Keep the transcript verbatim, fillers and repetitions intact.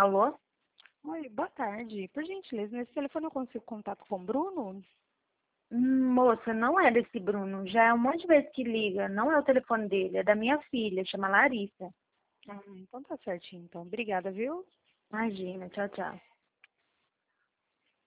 Alô? Oi, boa tarde. Por gentileza, nesse telefone eu consigo contato com o Bruno? Hum, moça, não é desse Bruno. Já é um monte de vezes que liga. Não é o telefone dele, é da minha filha, chama Larissa. Ah, então tá certinho. Então, obrigada, viu? Imagina, tchau, tchau.